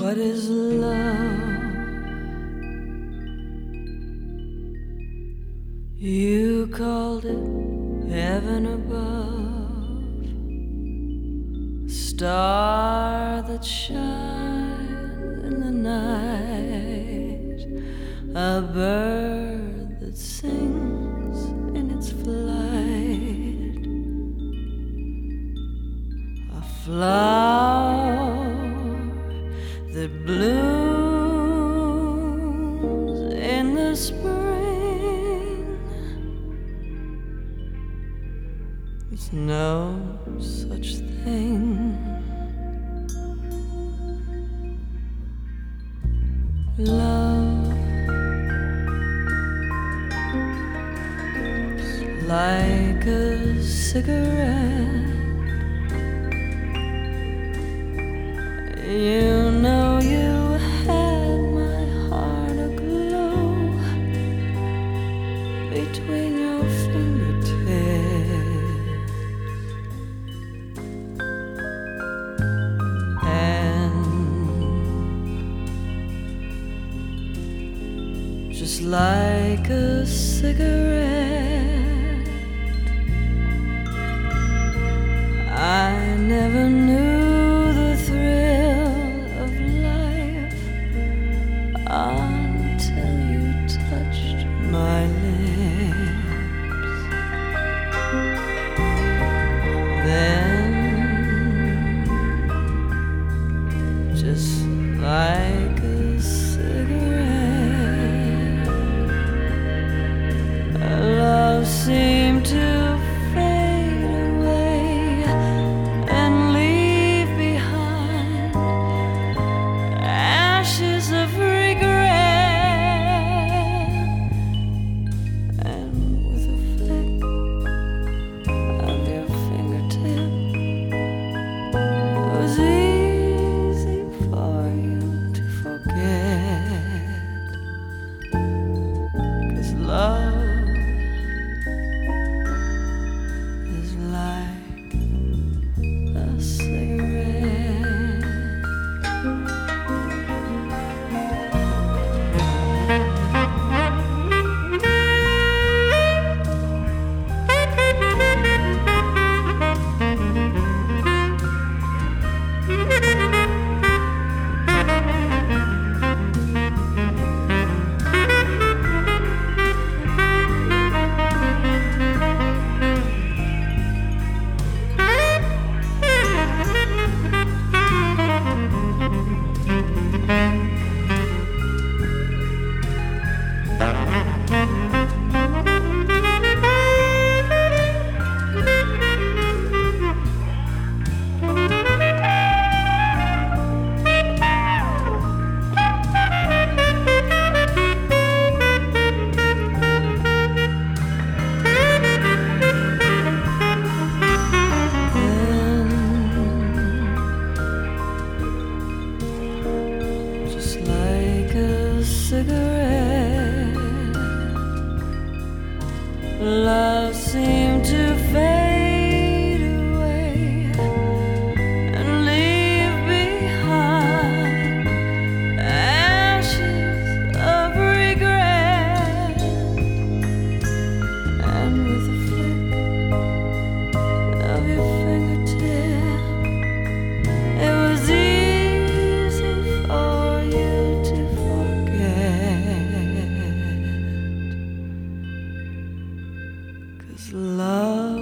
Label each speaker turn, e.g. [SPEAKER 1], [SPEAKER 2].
[SPEAKER 1] What is love? You called it heaven above, a star that shines in the night, a bird that sings in its flight, a flower that blooms in the spring. There's no such thing. Love is like a cigarette. You know you had my heart aglow between your fingertips, and just like a cigarette, I never knew the thrill of life until you touched my lips. Then, just like a cigarette, love seemed to fade away and leave behind ashes of regret. And with a flick of your fingertip, it was easy for you to forget. 'Cause love is like a cigarette. Just like a cigarette, love seemed to fade away and leave behind ashes of regret. And with a flick of your fingertip, it was easy for you to forget. 'Cause love